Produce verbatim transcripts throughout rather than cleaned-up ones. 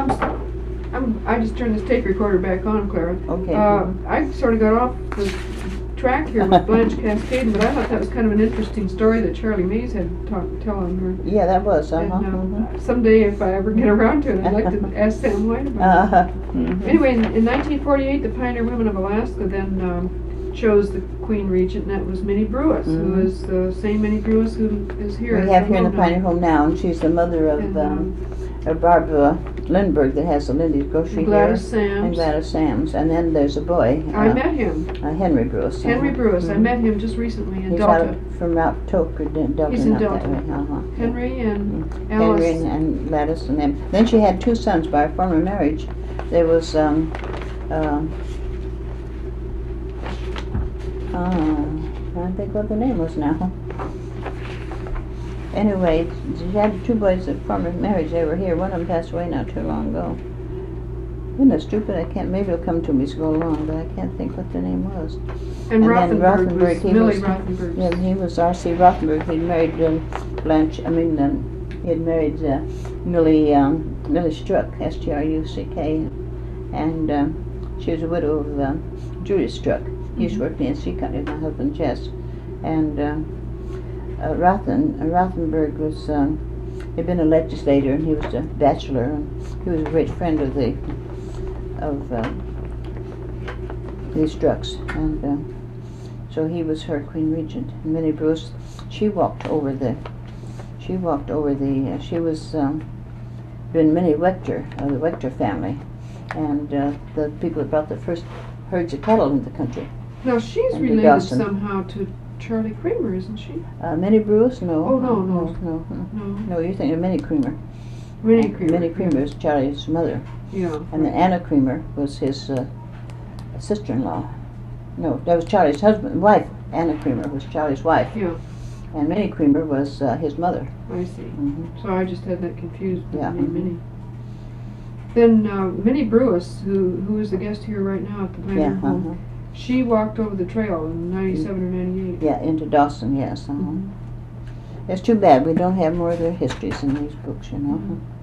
I'm, I'm, I just turned this tape recorder back on, Clara. Okay. Uh, I sort of got off the track here with Blanche Cascade, but I thought that was kind of an interesting story that Charlie Mays had talk, tell on her. Yeah, that was. Uh-huh. And, uh, mm-hmm. someday, if I ever get around to it, I'd like to ask Sam White about uh-huh. it. Mm-hmm. Anyway, in, in nineteen forty-eight, the Pioneer Women of Alaska then um, chose the Queen Regent, and that was Minnie Brewis, mm-hmm. who is the same Minnie Brewis who is here. We have here in the Pioneer Home now, and she's the mother of and, um, um, of Barbara Lindbergh that has the Lindy's Grocery Gladys here. Sams. And Gladys Sams. And then there's a boy. I uh, met him. Uh, Henry Brewis. Henry uh-huh. Brewis. Mm-hmm. I met him just recently in He's Delta. out of, from out Delta, Delta. He's in up Delta. That way. Uh-huh. Henry and mm-hmm. Alice. Henry and, and Gladys and them. Then she had two sons by a former marriage. There was, um, uh, uh, I can't think what the name was now. Anyway, she had two boys at former marriage. They were here. One of them passed away not too long ago. Isn't that stupid? I can't. Maybe it'll come to me as go along, but I can't think what the name was. And, and Rothenberg, then Rothenberg, was he Millie was, Rothenberg. Yeah, he was R C Rothenberg. He'd married um, Blanche. I mean, um, he had married uh, Millie um, Millie Struck, S T R U C K, and um, she was a widow of um, Julius Struck. He used to work in the N C Company with my husband Jess, and. Um, Uh, Rothen, uh, Rothenberg was, um, had been a legislator, and he was a bachelor, and he was a great friend of the, of uh, these Strucks, and uh, so he was her Queen Regent. And Minnie Bruce, she walked over the, she walked over the, uh, she was, um, been Minnie Wechter, of the Wechter family, and uh, the people that brought the first herds of cattle into the country. Now she's And related Dawson. somehow to Charlie Kramer, isn't she? Uh, Minnie Bruce? No. Oh, no, no. No, no. No. No, you're thinking of Minnie Creamer. Minnie Kramer. Minnie Creamer is Charlie's mother. Yeah. And then Anna Creamer was his uh, sister-in-law. No, that was Charlie's husband, wife. Anna Creamer was Charlie's wife. Yeah, And Minnie Creamer was uh, his mother. I see. Mm-hmm. So I just had that confused with Yeah. the name Minnie. Then uh, Minnie Brewis, who who is the guest here right now at the Pioneer Yeah, Home, uh-huh. she walked over the trail in ninety-seven or ninety-eight. Yeah, into Dawson, yes. Uh-huh. Mhm. It's too bad we don't have more of their histories in these books, you know.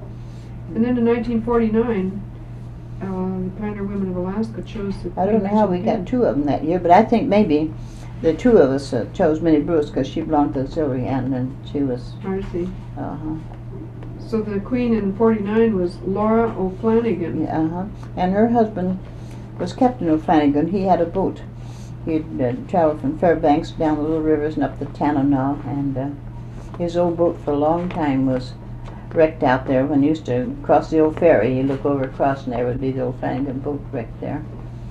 And then in nineteen forty-nine, uh, the Pioneer Women of Alaska chose the I don't know how we Queen got Regent. two of them that year, but I think maybe the two of us uh, chose Minnie Bruce because she belonged to the Silvery End and she was, I see. uh-huh. So the Queen in forty-nine was Laura O'Flanagan. Yeah, uh-huh. And her husband was Captain O'Flanagan. He had a boat. He'd uh, traveled from Fairbanks down the little rivers and up the Tanana, and uh, his old boat for a long time was wrecked out there. When you used to cross the old ferry, you look over across and there would be the old Flanagan boat wrecked there.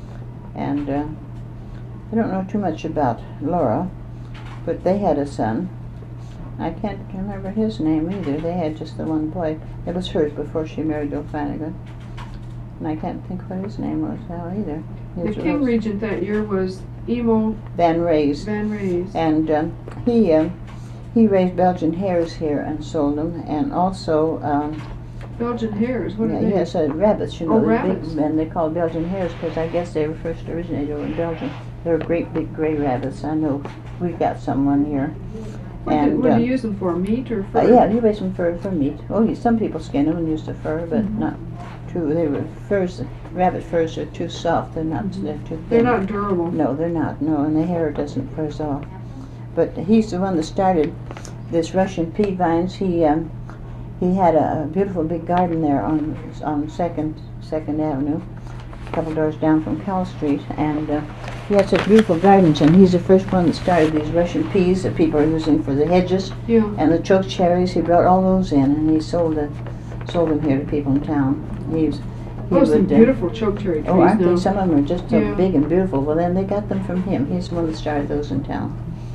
And uh, I don't know too much about Laura, but they had a son. I can't remember his name either. They had just the one boy. It was hers before she married O'Flanagan. And I can't think what his name was now either. The His King was Regent that year was Emo Van Rays. Van Rays. And um, he uh, he raised Belgian hares here and sold them, and also um, Belgian hares, what yeah, are they? yes, uh, rabbits. You know, Oh, the rabbits. big, and they called Belgian hares because I guess they were first originated over in Belgium. They were great big gray rabbits. I know we've got some one here. What, do, And what uh, do you use them for, meat or fur? uh, yeah, you raise them for for meat. Oh, yeah, some people skin them and use the fur, but Mhm. not too. They were furs. Rabbit furs are too soft. They're not. Mhm. They're too thin. They're not durable. No, they're not. No, and the hair doesn't frizz off. But he's the one that started this Russian pea vines. He um, he had a, a beautiful big garden there on on Second Second Avenue, a couple doors down from Cal Street, and uh, he had such beautiful gardens. And he's the first one that started these Russian peas that people are using for the hedges, Yeah. and the choke cherries. He brought all those in, and he sold the, sold them here to people in town. He's he Oh, some would, uh, beautiful choke cherry trees Oh, aren't now. they? Some of them are just so Yeah. big and beautiful. Well, then they got them from him. He's the one that started those in town.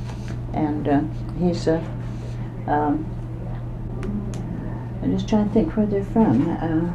And uh, he's, uh, um, I'm just trying to think where they're from. Uh,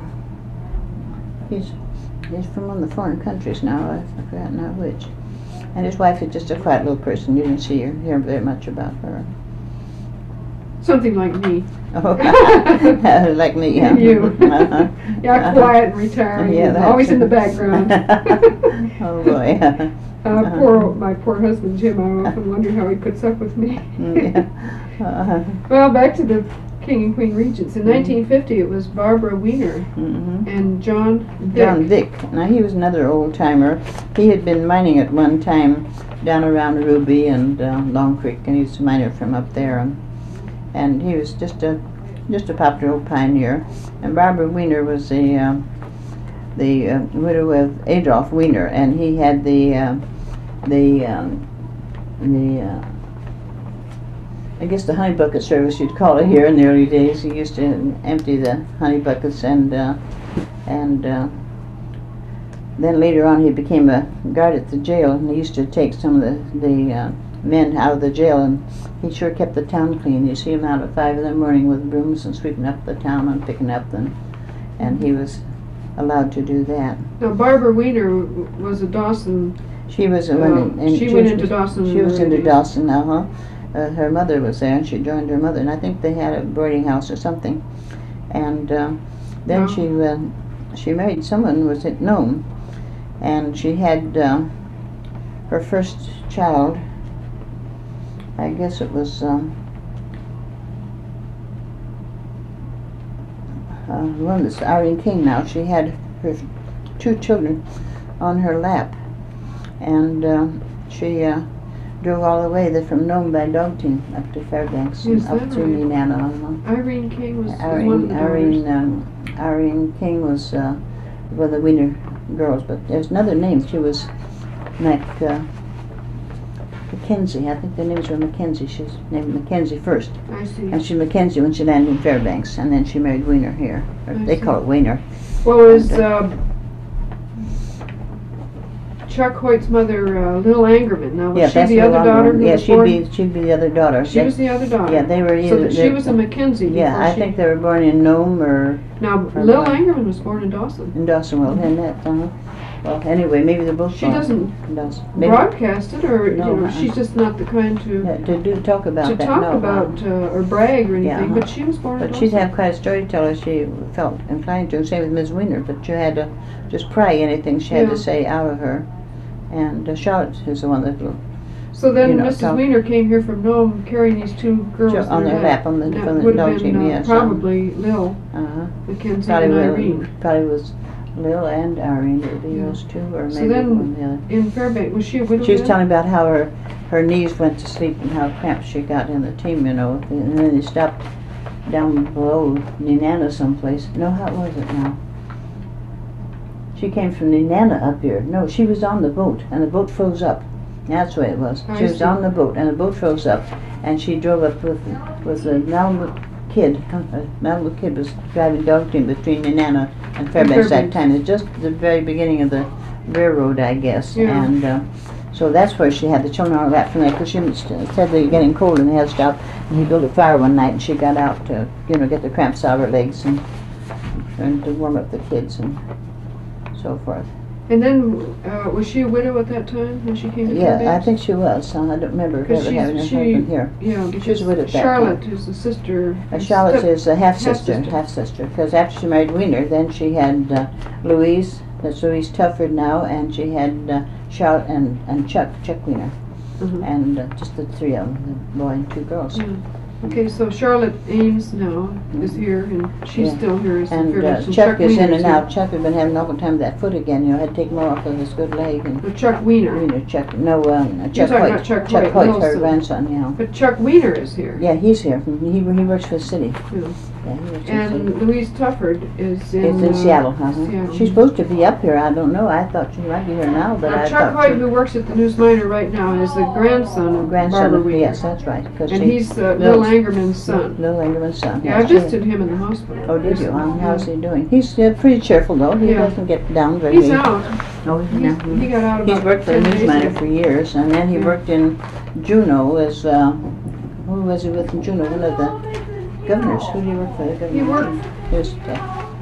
he's, he's from one of the foreign countries now. I forgot now which. And his wife is just a quiet little person. You didn't see her, hear very much about her. Something like me. Oh, like me, yeah. You. Uh-huh. Yeah, quiet and retiring, Yeah, and that's always in the it. background. Oh boy. Uh, poor, my poor husband Jim, I often wonder how he puts up with me. Yeah. Uh-huh. Well, back to the King and Queen Regents. In nineteen fifty, it was Barbara Wiener Mm-hmm. and John Vick. John Vick. Now he was another old timer. He had been mining at one time down around Ruby and uh, Long Creek, and he's a miner from up there. And, and he was just a just a popular old pioneer. And Barbara Wiener was the uh, the uh, widow of Adolph Wiener, and he had the uh, the um, the uh, I guess the honey bucket service you'd call it here in the early days. He used to empty the honey buckets, and uh, and uh, then later on he became a guard at the jail, and he used to take some of the the uh, men out of the jail, and he sure kept the town clean. You see him out at five in the morning with brooms and sweeping up the town and picking up, and and he was allowed to do that. Now, Barbara Wiener was a Dawson. She was a Uh, woman, and she went was- into Dawson in She the was early into days. Dawson now, huh? Uh, her mother was there, and she joined her mother, and I think they had a boarding house or something. And uh, then Wow. she uh, she married someone who was at Nome, and she had uh, her first child. I guess it was um, uh, one that's Irene King now. She had her two children on her lap, and uh, she uh, drove all the way there from Nome by dog team up to Fairbanks and Is up that through right? Nenana. Irene King was, was one of Irene, the Irene, daughters. um, Irene King was uh, one of the Wiener girls, but there's another name. She was Mac, uh, Mackenzie. I think the names were Mackenzie. She's named Mackenzie first. I see. And she's Mackenzie when she landed in Fairbanks, and then she married Wiener here. Or I they see. call it Wiener. Well, is uh, Chuck Hoyt's mother uh, Lil Angerman? Now, was Yeah, she that's the no other longer- daughter who Yeah, was she'd born? be she'd be the other daughter. She They- was the other daughter. Yeah, they were So either. that she they- was a Mackenzie. Yeah, before I she, think they were born in Nome or Now, or Lil not. Angerman was born in Dawson. in Dawson. Well, and that. Uh, well, anyway, maybe they're both. She born doesn't in Dawson. Maybe, broadcast it, or No, you know, uh-uh. she's just not the kind to yeah, to do talk about to that. talk no, about uh, uh, or brag or anything. Yeah, uh-huh. But she was born in But Dawson. she'd have quite a storyteller. She felt inclined to. Same with Miss Wiener, but you had to just pry anything she had Yeah. to say out of her. And uh, Charlotte is the one that will So then you know, Missus talk- Wiener came here from Nome carrying these two girls Jo- on in their lap on the- That from the would dog have been team, uh, yes, um, probably Lil uh-huh. Mackenzie probably and will, Irene. probably was Lil and Irene. It would be Yeah. those two, or So maybe then- one of the other. In Fairbanks, was she a widow She was then? telling about how her her knees went to sleep and how cramped she got in the team, you know. And then they stopped down below Nenana someplace. No, how was it now? She came from Nenana up here. No, she was on the boat, and the boat froze up. That's the way it was. I She was see. on the boat, and the boat froze up, and she drove up with with a Malibu kid. A Malibu kid was driving dog team between Nenana and Fairbanks that Fairbanks. time. It's just the very beginning of the railroad, I guess. Yeah. And uh, so that's where she had the children on her lap from there, because she st- said they were getting cold and they had to stop. And he built a fire one night, and she got out to, you know, get the cramps out of her legs and, and to warm up the kids and so forth. And then, uh, was she a widow at that time when she came to Yeah, I Fairbanks? think she was. Uh, I don't remember her 'Cause ever she's- having her she- husband here. Yeah, She because was a widow at that Charlotte, time. who's the sister. Uh, Charlotte step- is a half-sister, half-sister. half-sister, because after she married Wiener, then she had uh, Louise, that's Louise Tufford now, and she had uh, Charlotte and, and Chuck, Chuck Wiener, Mhm. and uh, just the three of them, the boy and two girls. Yeah. Okay, so Charlotte Ames now is here, and she's Yeah. still here as the And uh, Fairbanks. and Chuck is in Wiener's and here. out. Chuck had been having an awful time with that foot again, you know, had to take more off of his good leg. And But Chuck Wiener. Wiener, Chuck, no, um, Chuck talking Hoyt. about Chuck Chuck Hoyt, Hoyt, her Wilson. grandson, yeah. But Chuck Wiener is here. Yeah, he's here. He, he works for the city. Yeah. Yeah, he works for the And city. Louise Tufford is in, It's in uh, Seattle, huh? Seattle. She's supposed to be up here. I don't know. I thought she might be here now, but Now, I Chuck thought Hoyt, she, who works at the News Miner right now, is the grandson of grandson Barbara of, Wiener. yes, that's right. 'Cause And she, he's uh, Lil- Lil Angerman's son. Lil Engerman's son. Yeah, I yes, she- visited him in the hospital. Oh, did you? recently. Um, how's Yeah. he doing? He's uh, pretty cheerful, though. He Yeah. doesn't get down very He's easy. out. Oh, he's, He's, now- he got out about He's worked for the ten News days Miner ago. for years, and then he Yeah. worked in Juneau as, uh, who was he with in Juneau? One of the governors. Who did he work for? The governor? He worked- Just, uh,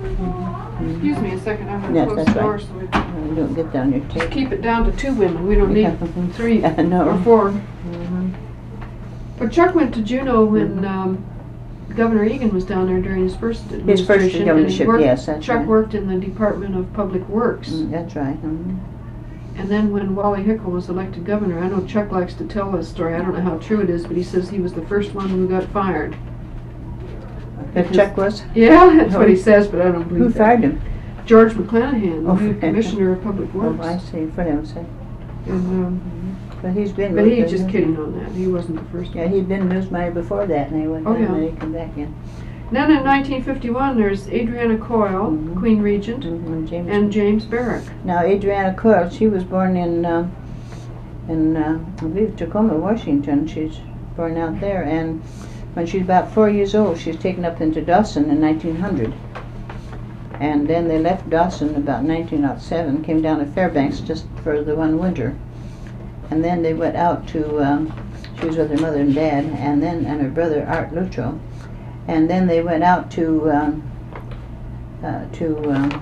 Excuse me a second, I'm Yes, going to close that's the door right. so we uh, don't get down your just tape. keep it down to two women. We don't need Yeah. three Yeah, no. or four. Mhm. But Chuck went to Juneau when um, Governor Egan was down there during his first administration. His first and he governorship, worked- yes, that's Chuck right. worked in the Department of Public Works. Mm, That's right. Mhm. And then when Wally Hickle was elected governor, I know Chuck likes to tell this story. I don't know how true it is, but he says he was the first one who got fired. That Chuck was? Yeah, that's what he says, but I don't believe Who that. fired him? George McClanahan, the Oh, new for- Commissioner of Public Oh, Works. I see, for him, see. And, um, But he's been. but with he's the just news- kidding on that. He wasn't the first Yeah, one. he'd been newsman before that, and he went Oh, down yeah. and he come back in. Then in nineteen fifty-one, there's Adriana Coyle, Mhm. Queen Regent, Mhm, James. and James Barrack. Now, Adriana Coyle, she was born in, um, in uh, I believe, Tacoma, Washington. She's born out there, and when she's about four years old, she's taken up into Dawson in nineteen hundred. And then they left Dawson about nineteen oh seven, came down to Fairbanks just for the one winter. And then they went out to, um, she was with her mother and dad, and then, and her brother, Art Luttrell. And then they went out to, um, uh, to, um,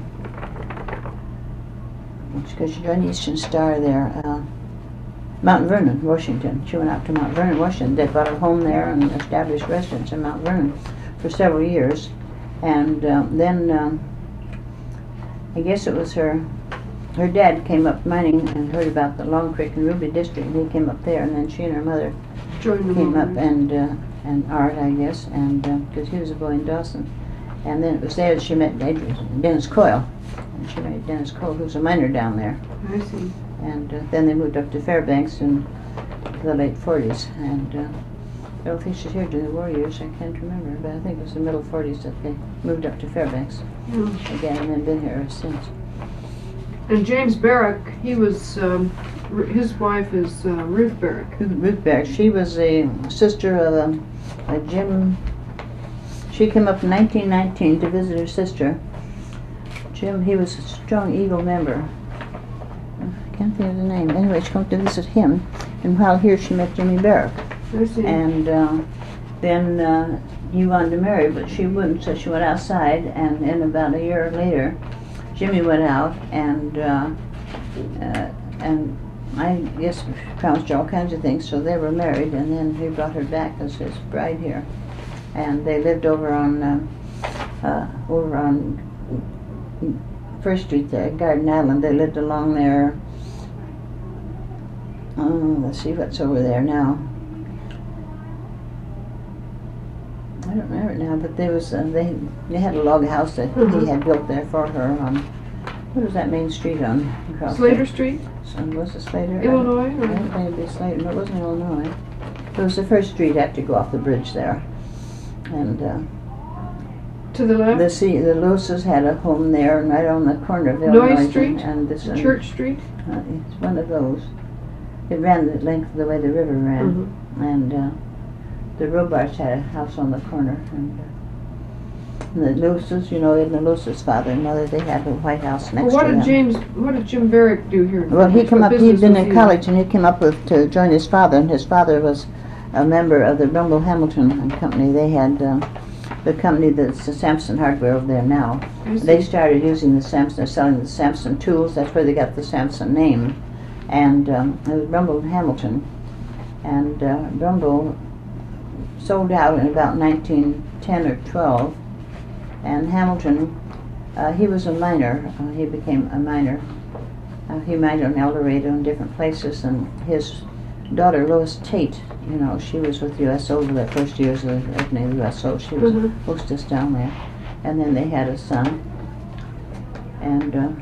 because she joined Eastern Star there, uh, Mount Vernon, Washington. She went out to Mount Vernon, Washington. They bought a home there and established residence in Mount Vernon for several years. And um, then, um, I guess it was her, her dad came up mining and heard about the Long Creek and Ruby District, and he came up there, and then she and her mother Joined the came up, movement. and uh, and Art, I guess, and because he was a boy in Dawson. And then it was there that she met Adrian, Dennis Coyle, and she married Dennis Coyle, who's a miner down there. I see. And uh, then they moved up to Fairbanks in the late forties. And uh, I don't think she's here during the war years, I can't remember, but I think it was the middle forties that they moved up to Fairbanks Yeah. again, and then been here ever since. And James Barrack, he was, um, r- his wife is uh, Ruth Barrack. Ruth Barrack, she was a sister of um, a Jim. She came up in nineteen nineteen to visit her sister. Jim, he was a strong Eagle member. I can't think of the name. Anyway, she came to visit him, and while here she met Jimmy Barrack. I see. And uh, then uh, he wanted to marry, but she wouldn't, so she went outside, and then about a year later, Jimmy went out, and uh, uh, and I guess promised her all kinds of things, so they were married, and then he brought her back as his bride here. And they lived over on, uh, uh, over on First Street there, Garden Island. They lived along there. Oh, let's see what's over there now. I don't remember it now, but there was uh, they they had a log house that Mhm. he had built there for her on, what was that main street on? across Slater there? Street, So, was it Slater? Illinois? I don't think it'd be Slater, no, it wasn't Illinois. It was the first street after you go off the bridge there. And uh, To the left? the C, the Lewis's had a home there, and right on the corner of Noy Illinois and- Street? and this one. Church Street? Uh, it's one of those. It ran the length of the way the river ran, Mhm. and uh, the Robarts had a house on the corner, and, uh, and the Lewis's, you know, and the Lewis's father and mother, they had a White House Well, next what to did them. James, what did Jim Barrack do here? Well, he What came up, he'd business been was in he college, and he came up with, to join his father, and his father was a member of the Rumble Hamilton and Company. They had uh, the company that's the Sampson Hardware over there now. I see. They started using the Sampson, they're selling the Sampson tools, that's where they got the Sampson name. And um, it was Rumble Hamilton. And uh, Rumble sold out in about nineteen ten or twelve. And Hamilton, uh, he was a miner, uh, he became a miner. Uh, he mined on El Dorado and different places, and his daughter Lois Tate, you know, she was with U S O over the first years of the opening of U S O. She was Mhm. a hostess down there. And then they had a son. And uh,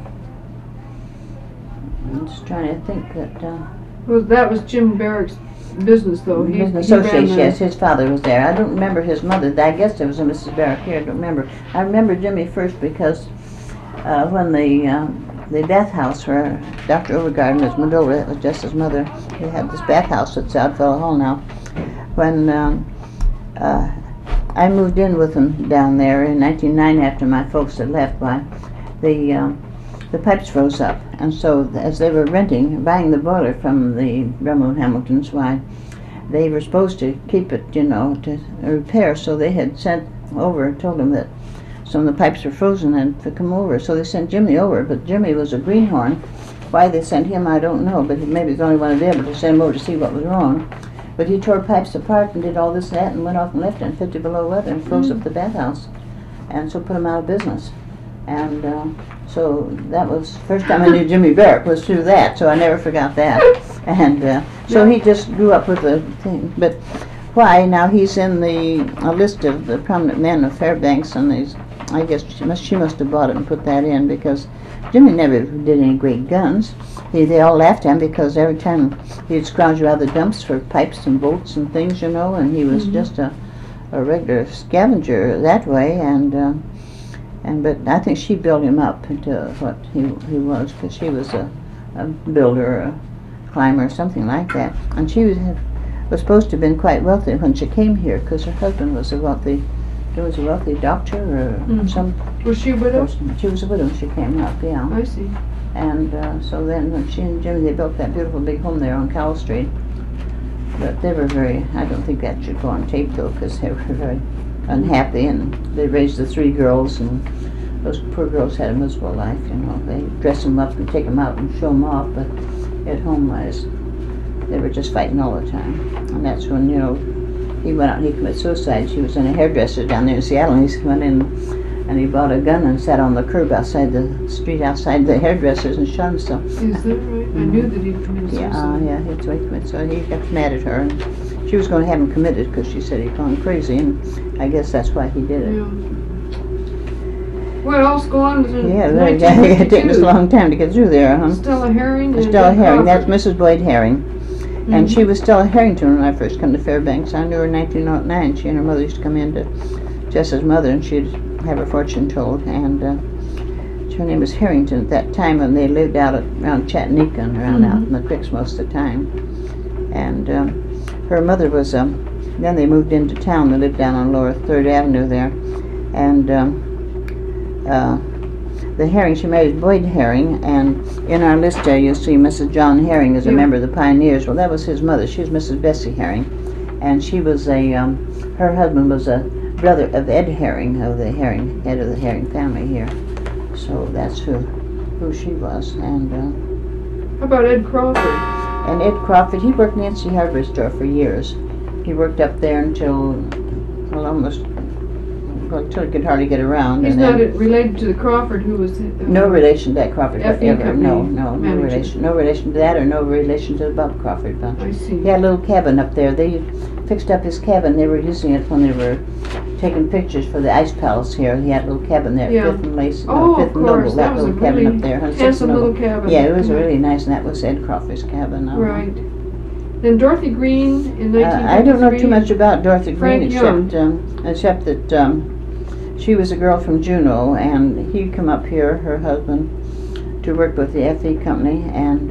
I'm just trying to think that... Uh, Well, that was Jim Barrack's business, though. He, Business he ran Associates, the- yes, his father was there. I don't remember his mother. I guess there was a Missus Barrack here, I don't remember. I remember Jimmy first because uh, when the um, the bathhouse where Doctor Overgarden was Medora, it was just his mother. He had this bathhouse at South Fellow Hall now. When um, uh, I moved in with him down there in nineteen ninety after my folks had left, why, the um, the pipes froze up, and so as they were renting, buying the boiler from the Rumble Hamiltons, why, they were supposed to keep it, you know, to repair, so they had sent over and told them that some of the pipes were frozen and to come over, so they sent Jimmy over, but Jimmy was a greenhorn. Why they sent him, I don't know, but he maybe he's the only one available to send him over to see what was wrong. But he tore pipes apart and did all this and that and went off and left it in fifty below weather and froze Mm. up the bathhouse, and so put him out of business. And uh, so that was first time I knew Jimmy Barrack was through that, so I never forgot that. And uh, so he just grew up with the thing. But why. Now he's in the a list of the prominent men of Fairbanks, and he's, I guess she must, she must have bought it and put that in, because Jimmy never did any great guns. He, they all laughed at him because every time he'd scrounge out the dumps for pipes and bolts and things, you know, and he was mm-hmm. just a, a regular scavenger that way. And uh, and but I think she built him up into what he he was, because she was a, a builder, a climber, something like that. And she was was supposed to have been quite wealthy when she came here, because her husband was a wealthy. There was a wealthy doctor or mm-hmm. some. Was she a widow? Person. She was a widow when she came up, yeah. I see. And uh, so then when she and Jimmy, they built that beautiful big home there on Cowell Street. But they were very, I don't think that should go on tape though, because they were very unhappy, and they raised the three girls, and those poor girls had a miserable life, you know. They dress them up and take them out and show them off, but at home-wise, they were just fighting all the time. And that's when, you know, he went out and he committed suicide. She was in a hairdresser down there in Seattle, and he went in and he bought a gun and sat on the curb outside the street outside the hairdressers and shot himself. Is that right? Mm-hmm. I knew that he committed suicide. Yeah, uh, yeah, that's why he committed suicide. He got mad at her, and she was going to have him committed because she said he'd gone crazy, and I guess that's why he did it. Yeah. What else go on? Yeah, very, yeah, it took us a long time to get through there, huh? Stella Herring. Stella Herring, that's Missus Boyd Herring. Mm-hmm. And she was Stella Harrington when I first came to Fairbanks. I knew her in nineteen oh nine. She and her mother used to come in to Jess's mother, and she'd have her fortune told. And uh, her name was Harrington at that time, and they lived out at, around Chattanooga and around mm-hmm. out in the creeks most of the time. And um, her mother was, um, then they moved into town. They lived down on Lower third Avenue there. And um, uh, the Herring, she married Boyd Herring, and in our list there you'll see Missus John Herring as a yeah. member of the Pioneers. Well, that was his mother. She was Missus Bessie Herring, and she was a, um, her husband was a brother of Ed Herring, of the Herring, head of the Herring family here. So that's who who she was. And uh, how about Ed Crawford? And Ed Crawford, he worked in the Nancy hardware store for years. He worked up there until, well, almost, until he could hardly get around. He's and not then, related to the Crawford who was... Uh, no relation to that Crawford whatever. No, no, no manager. relation. No relation to that, or no relation to the Bob Crawford bunch. I see. He had a little cabin up there. They fixed up his cabin. They were using it when they were taking pictures for the Ice Palace here. He had a little cabin there at yeah. Fifth and Lace, oh, no, Fifth of and course. Noble, that, that was little a cabin really up there. handsome little cabin. Yeah, it was yeah. really nice, and that was Ed Crawford's cabin. Uh, right. Then Dorothy Green in nineteen fifty-three. Uh, I don't know too much about Dorothy Green, Frank except um, except that um, she was a girl from Juneau, and he'd come up here, her husband, to work with the F E company, and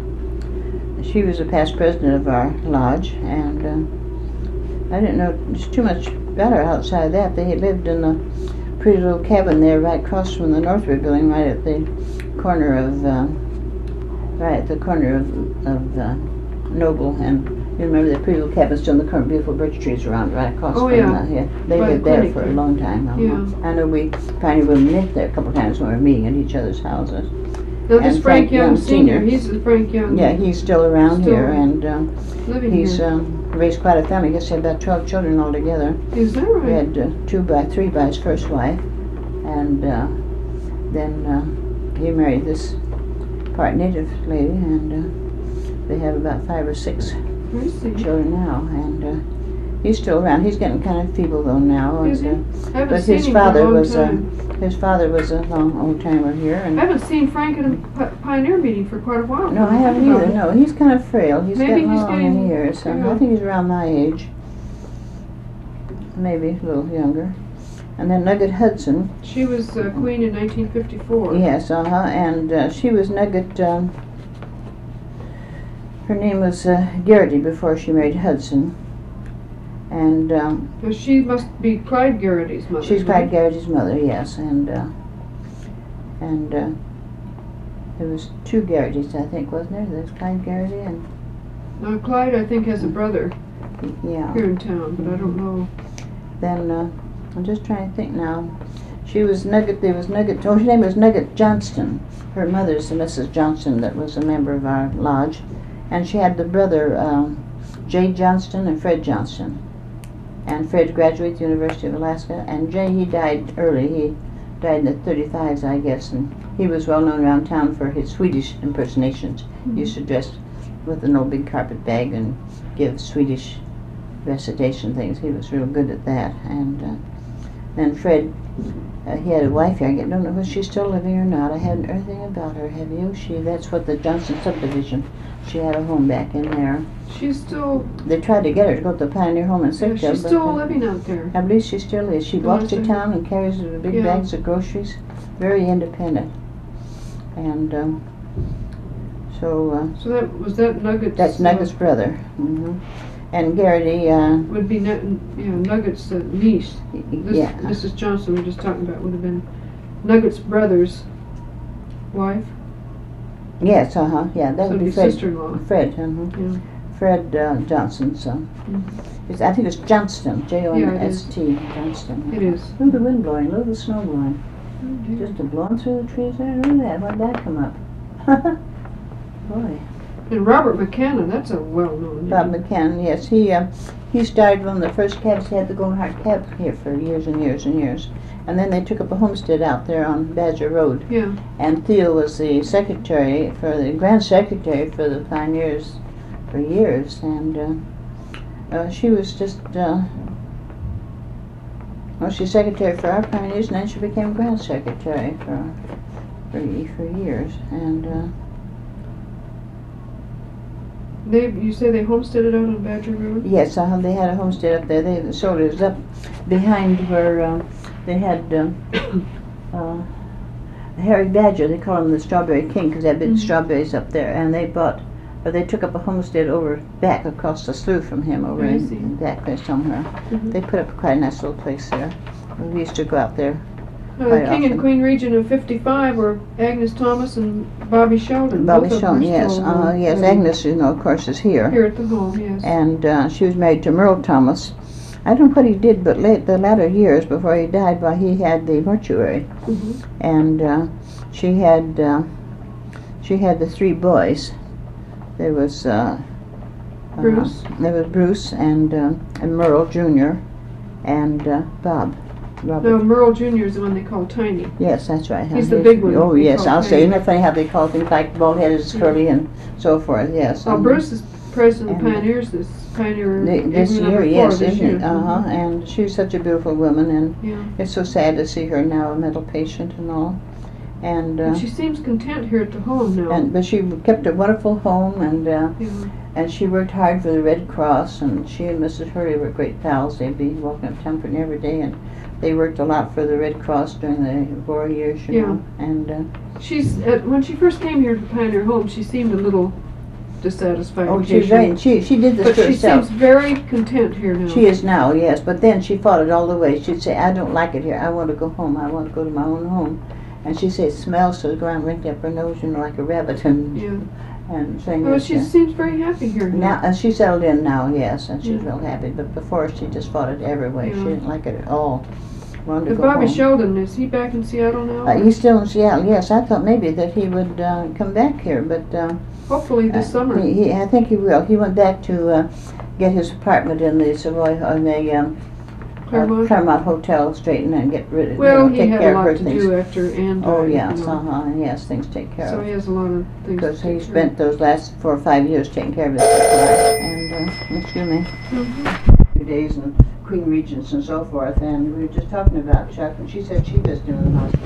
um, she was a past president of our lodge, and uh, I didn't know just too much about her outside of that. They had lived in a pretty little cabin there right across from the Northwood building, right at the corner of, uh, right at the corner of, of uh, Noble, and you remember the pretty little cabin still in the corner, beautiful birch trees around right across oh, from yeah. the, yeah. They By lived the there for clinic. a long time. Uh-huh. Yeah. I know we Pioneer Women lived there a couple of times when we were meeting at each other's houses. Now this And Frank, Frank Young, Young Senior, Senior. he's the Frank Young. Yeah, he's still around Still here, and uh, living he's here. um, raised quite a family. I guess he had about twelve children altogether. Is that right? He had uh, two by three by his first wife, and uh, then uh, he married this part native lady, and uh, they have about five or six I see. children now, and uh, he's still around. He's getting kind of feeble though now. Is he? And, uh, I haven't but seen his him father for a long was uh, time. his father was a long old timer here, and I haven't seen Frank at a P- Pioneer meeting for quite a while. no, I haven't either. No, he's kind of frail. He's Maybe getting he's along getting- in years. So yeah. I think he's around my age, maybe a little younger. And then Nugget Hudson. She was uh, queen in nineteen fifty-four. Yes, uh huh. And uh, she was Nugget. Um, her name was uh, Garrity before she married Hudson. And um, Now she must be Clyde Garrity's mother. she's right? Clyde Garrity's mother, yes. And uh, and uh, there was two Garritys, I think, wasn't there? There's Clyde Garrity and Now Clyde, I think, has a brother yeah. here in town, but I don't know. Then uh, I'm just trying to think now. She was Nugget. There was Nugget. Oh, her name was Nugget Johnston. Her mother's Missus Johnston, that was a member of our lodge, and she had the brother um, Jay Johnston and Fred Johnston. And Fred graduated the University of Alaska, and Jay, he died early. He died in the thirty-fives, I guess, and he was well known around town for his Swedish impersonations. Mm-hmm. He used to dress with an old big carpet bag and give Swedish recitation things. He was real good at that. And uh, then Fred, uh, he had a wife here. I don't know if she's still living or not. I haven't heard anything about her. Have you? She that's what the Johnson subdivision. She had a home back in there. She's still. They tried to get her to go to the Pioneer Home in Yeah, Sitka. she's but, still uh, living out there. I believe she still is. She Oh, walks is to she? town and carries the big Yeah. bags of groceries. Very independent. And um, so uh, So that was that Nuggets. that's Nugget's uh, brother. hmm And Garrity, uh, would be nu- yeah, Nuggets' uh, niece. This, yeah. Missus Johnson we were just talking about would have been Nuggets' brother's wife. Yes, uh huh. Yeah, that So would it'd be be Fred. sister-in-law. Fred, uh-huh. Yeah. Fred uh, Johnson. So Mhm. it's, I think it's Johnston. J O N S T. Johnston. It is. Look at the wind blowing. Look at the snow blowing. Oh, dear. Just a blowing through the trees there. Look at that. Why'd that come up? Boy. And Robert McKenna, that's a well-known name. Bob McCann, yes, he uh, he started one of the first cabs. He had the Golden Heart cab here for years and years and years, and then they took up a homestead out there on Badger Road. Yeah. And Theo was the secretary for the grand secretary for the Pioneers for years, and uh, uh, she was just uh, well, she's secretary for our Pioneers, and then she became grand secretary for for for years, and. Uh, They, you say they homesteaded out on Badger Road? Yes, uh, they had a homestead up there. They sold it. It was up behind where um, they had um, uh, Harry Badger. They call him the Strawberry King because they had big Mhm. strawberries up there. And they bought, or they took up a homestead over back across the slough from him over I in, see. in back there somewhere. Mhm. They put up quite a nice little place there. We used to go out there. Uh, the quite King and often. Queen Region of fifty-five were Agnes Thomas and Bobby Sheldon. Bobby Both of Sheldon, them are yes. still, Uh, yes, living Agnes, you know, of course, is here. Here at the home, yes. And uh, she was married to Merle Thomas. I don't know what he did, but late the latter years before he died, while he had the mortuary, Mhm. and uh, she had uh, she had the three boys. There was uh, Bruce. Uh, there was Bruce and uh, and Merle Junior and uh, Bob. Robert. No, Merle Junior is the one they call Tiny. Yes, that's right. huh? He's the Yes. big one. Oh They yes, call I'll say. Tiny. Isn't it funny how they call things like bald headed, curly, and so forth? Yes. Well, um, Bruce is president of and- Pioneers this Pioneer Th- This Exit year, number four yes, this isn't year. it? Uh huh. Mhm. And she's such a beautiful woman, and Yeah. it's so sad to see her now, a mental patient and all. And, uh, And she seems content here at the home now. and but she kept a wonderful home, and uh, yeah. and she worked hard for the Red Cross. And she and Missus Hurley were great pals. They'd be walking up Temperton every day, and they worked a lot for the Red Cross during the war years, you Yeah. know. And uh, She's at, when she first came here to Pioneer Home, she seemed a little dissatisfied. oh, she's very she she did this But for she herself. seems very content here now. She is now, yes, but then she fought it all the way. She'd say, I don't like it here. I want to go home. I want to go to my own home. And she said it smells, so go around wrinkling up her nose, you know, like a rabbit, and Yeah. and saying Well, that, she uh, seems very happy here now, now. and she settled in now, yes, and she's Yeah. real happy. But before, she just fought it every way. She Yeah. didn't like it at all. Wanted to And go Bobby home. Sheldon, is he back in Seattle now? Uh, he's still in Seattle. Yes, I thought maybe that he would uh, come back here, but uh, Hopefully this uh, summer. He, he, I think he will. He went back to uh, get his apartment in the Savoy, in the um, Claremont? Uh, Claremont Hotel straightened and get rid of, Well, you know, he take had care a of her lot to things. do after Ann died. Oh yes, you know. uh huh. Yes, things to take care So of. he has a lot of things Because to he take care spent those last four or five years taking care of his supply and uh, excuse me, of. Mhm. few days in Queen Regents and so forth. And we were just talking about Chuck, and she said she was doing the hospital.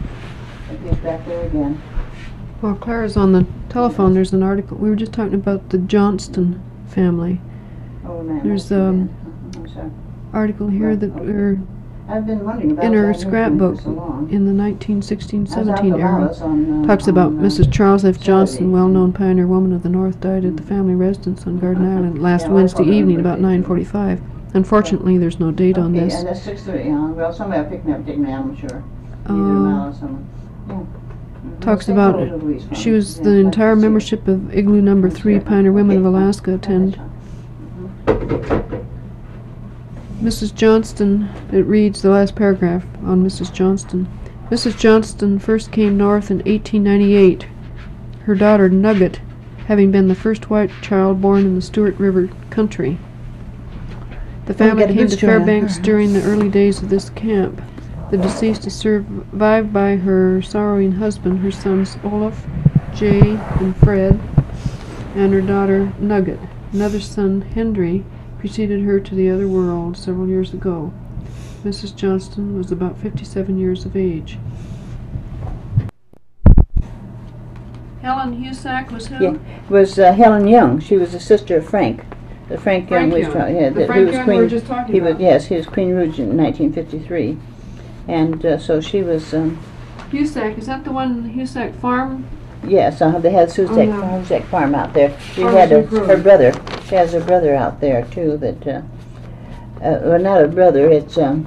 And he's back there again. While Clara's on the telephone, there's an article. We were just talking about the Johnston family. Oh man. There's, that's too um, bad. Uh-huh, I'm sorry. Article here that Okay. we're I've been wondering about in that. her I've been scrapbook for so long. in the nineteen sixteen I was out seventeen to era. Laos on, uh, Talks about on, uh, Missus Charles F. Johnston, Saturday. well-known pioneer woman of the North, died at the family residence on Garden Island last Yeah, well, I Wednesday called her evening on about birthday, nine too. forty-five. Unfortunately, there's no date on Okay, this. and that's six thirty, huh? Well, somebody will pick me up, take me out, I'm sure. Either Uh, Mal or someone. Yeah. Mhm. Talks Say about hello to Louise for She me. was Yeah, the I'd like entire to see her. membership of Igloo Number Three Pioneer Women of Okay, fine. Alaska Yeah, attend. that's fine. Missus Johnston, it reads the last paragraph on Missus Johnston. Missus Johnston first came north in eighteen ninety-eight, her daughter Nugget having been the first white child born in the Stewart River country. The family get a came to history on Fairbanks her. during the early days of this camp. The deceased is survived by her sorrowing husband, her sons Olaf, Jay, and Fred, and her daughter Nugget. Another son, Henry, preceded her to the other world several years ago. Missus Johnston was about fifty-seven years of age. Helen Husak was who? Yeah, was uh, Helen Young. She was the sister of Frank. The Frank, Frank Young was Young. tra- yeah, The that- Frank he was Young Queen. we were just talking he was about. yes, he was Queen Regent in nineteen fifty-three, and uh, so she was. Um, Husak, is that the one, Husak Farm? Yes, uh, they had Suzak, Oh, no. Suzak Farm out there. She Farmers had a, Brook her Road. brother. She has a brother out there too. That uh, uh, well, not a brother. It's um,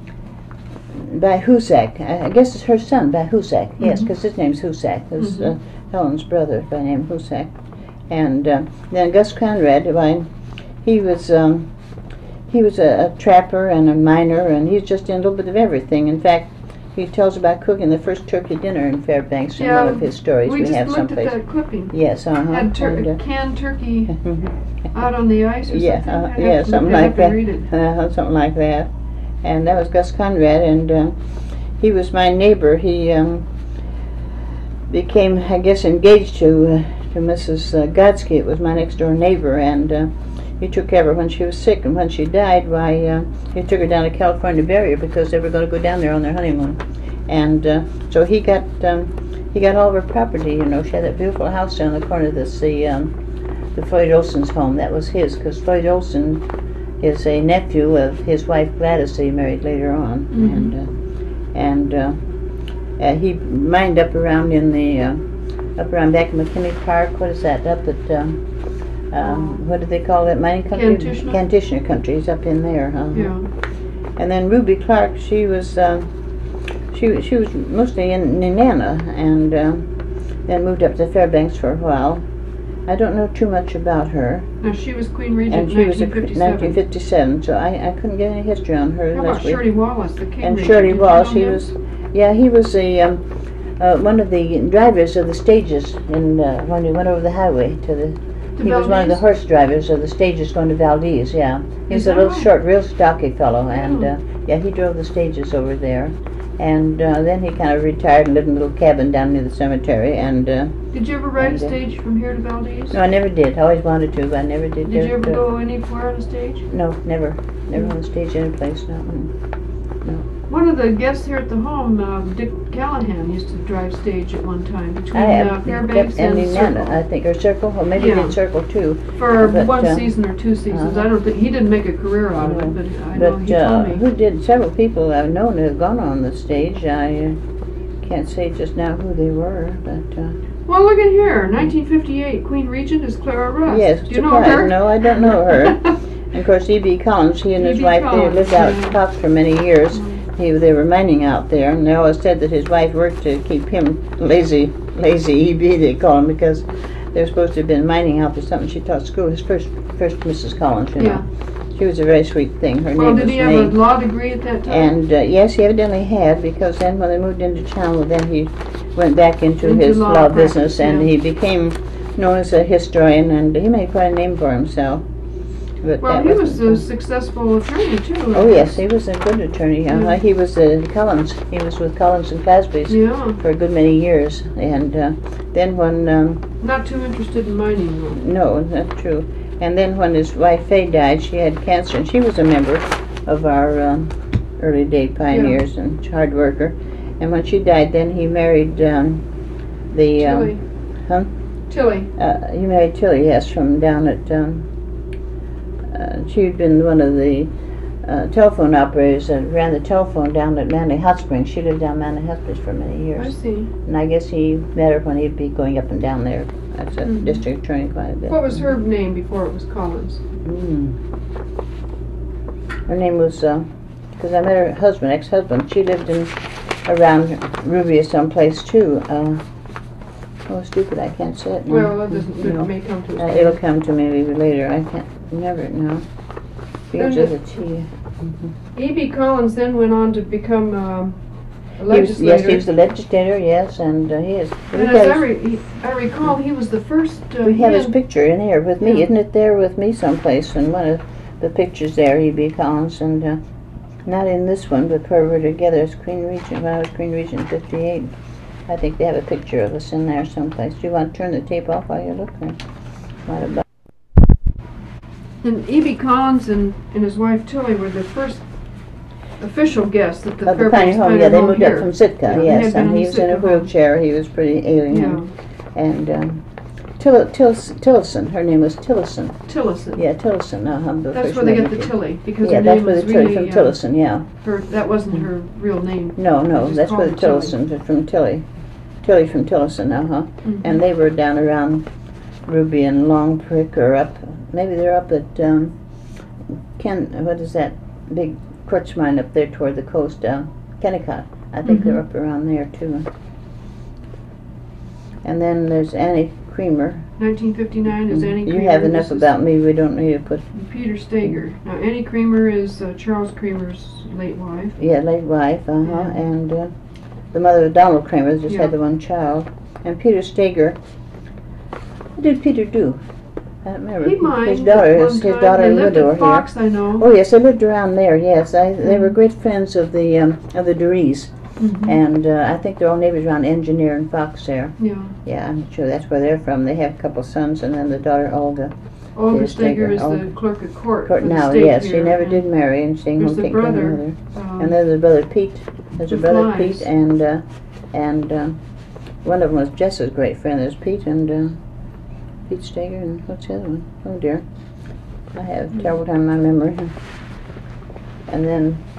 by Husak. I, I guess it's her son, by Husak. Yes, Mhm. because his name's Husak. It's Mhm. uh, Helen's brother by name Husak. And uh, then Gus Conrad, why, he was um, he was a, a trapper and a miner, and he's just in a little bit of everything. In fact, he tells about cooking the first turkey dinner in Fairbanks in Yeah, one of his stories We we, just have looked someplace. at that clipping. Yes, uh-huh. Had tur- and, uh, canned turkey out on the ice or yeah, something? uh, I'd have yeah, to something look like up that. and read it. Uh, something like that. And that was Gus Conrad, and uh, he was my neighbor. He um, became, I guess, engaged to uh, to Missus Uh, Godsky. It was my next door neighbor, and uh, he took care of her when she was sick. And when she died, why, uh, he took her down to California to bury her because they were going to go down there on their honeymoon. And uh, so he got um, he got all of her property. You know, she had that beautiful house down the corner. That's the um, the Floyd Olson's home. That was his, because Floyd Olson is a nephew of his wife Gladys that he married later on. Mhm. And uh, and uh, uh, he mined up around in the uh, up around back in McKinney Park. What is that? Up at um, um, what do they call it? Mining country. Kantishna? Kantishna country. He's up in there. Huh? Yeah. And then Ruby Clark, she was uh, she she was mostly in Nenana, and uh, then moved up to Fairbanks for a while. I don't know too much about her, Now, she was Queen Regent and in she was a nineteen nineteen fifty-seven. fifty-seven, so I, I couldn't get any history on her. How unless about we- Shirley Wallace, the King And Regent? Shirley Did you Wallace, know he him? was, yeah, he was a um, uh, one of the drivers of the stages in uh, when we went over the highway to the. To He was one of the Valdez? horse drivers of the stages going to Valdez. Yeah, he's Is a that little right? short, real stocky fellow, and Oh. uh, yeah, he drove the stages over there. And uh, then he kind of retired and lived in a little cabin down near the cemetery. And uh, Did you ever ride a and, uh, stage from here to Valdez? no, I never did. I always wanted to, but I never did. Did get you ever to- go anywhere on a stage? No, never, never on the stage any place. No. One of the guests here at the home, uh, Dick Callahan, used to drive stage at one time between I have uh, Fairbanks and and Nenana, I Circle. think, or Circle, or maybe he Yeah. did Circle too. For but, one uh, season or two seasons. uh-huh. I don't think, he didn't make a career out of it, but I know But he uh, told me. who did? Several people I've known who have gone on the stage. I uh, can't say just now who they were, but uh, Well, look at here. nineteen fifty-eight, Queen Regent is Clara Russ. yes, Do you know surprised. her? No, I don't know her. And of course, E B Collins, he and his E B wife, they Collins, lived out yeah. at Cox for many years. He, they were mining out there, and they always said that his wife worked to keep him lazy, lazy E B they call him, because they were supposed to have been mining out there something she taught school. His first, first Missus Collins, you know. She was a very sweet thing. Her Well, name did was he have May. a law degree at that time? And uh, yes, he evidently had, because then when they moved into town, well, then he went back into, Into his law law, practice, business, and yeah. he became known as a historian, and he made quite a name for himself. But Well, that he was wasn't- a successful attorney, too. Oh yes, he was a good attorney. Uh, Yeah. He was uh, Collins. He was with Collins and Clasby's Yeah, for a good many years, and uh, then when um, not too interested in mining, though. no, that's true. And then when his wife Fay died, she had cancer, and she was a member of our um, early day pioneers and hard worker. And when she died, then he married um, the um, Tilly. huh? Tilly. Uh, he married Tilly, yes, from down at. Um, uh, she had been one of the uh, telephone operators that ran the telephone down at Manly Hot Springs. She lived down Manly Hot Springs for many I years, see. and I guess he met her when he'd be going up and down there as a Mhm. district attorney quite a bit. What was her name before it was Collins? Mm. Her name was, because I met her husband, ex-husband. She lived in around Ruby or someplace too. Uh, oh, stupid! I can't say it now. Well, that doesn't, You know. it may come to Uh, us. it'll come to me maybe later. I can't remember it now. Begins There's with a T. E B Collins then went on to become um, a He was, legislator. yes, he was the legislator. Yes, and uh, he is. We And as I, have, re- he, I recall, he was the first. Uh, we have his man- picture in here with me. Yeah. Isn't it there with me someplace? And one of the pictures there, E B Collins, and uh, not in this one, but where we're together as Queen Regent. When I was Queen Regent in fifty-eight. I think they have a picture of us in there someplace. Do you want to turn the tape off while you look? Or what about? And E B Collins and, and his wife Tilly were the first official guests at the Of the Fairbanks Pioneer Home, yeah, they Home moved here. up from Sitka, Yeah, they yes, had been and in he the was in a Sitka home. wheelchair, he was pretty alien. Yeah, And um, Till, Till, Tillison, her name was Tillison. Tillison. Yeah, Tillison, uh-huh. the That's first where they get lady the did. Tilly, because Yeah, her that's name where was the Tilly, really, from uh, Tillison, yeah. her, that wasn't her real name. No, no, just that's called where the her Tilly. Tillison, from Tilly. Tilly from Tillison, uh-huh. Mhm. And they were down around Ruby and Long Prick, or up, maybe they're up at, um, Ken, what is that big quartz mine up there toward the coast down, Kennecott. I think they're Mhm. up around there too. And then there's Annie Creamer. nineteen fifty-nine is Annie Creamer. You have enough This is about me, we don't need to put, Peter Stager. Now, Annie Creamer is uh, Charles Creamer's late wife. yeah, late wife, uh-huh, Yeah. and uh, the mother of Donald Kramer just Yeah. had the one child. And Peter Stager, what did Peter do? I don't remember. He mined His daughter, at one his, his time. daughter They and lived widow at are Fox, here. I know. Oh yes, they lived around there. Yes, I, they were Mhm. great friends of the um, of the Durees, Mhm. and uh, I think they're all neighbors around Engineer and Fox there. Yeah. Yeah, I'm sure that's where they're from. They have a couple sons, and then the daughter Olga. Olga Peter Stager Stager, is the Olga. clerk of court. Court for the now, state yes, she here, never and did marry, and staying There's home the taking care of her brother. mother. um, And there's a brother Pete. There's a Who brother flies. Pete, and uh, and um, one of them was Jess's great friend. There's Pete and uh, Pete Stager, and what's the other one? Oh dear, I have Hmm. terrible time in my memory. And then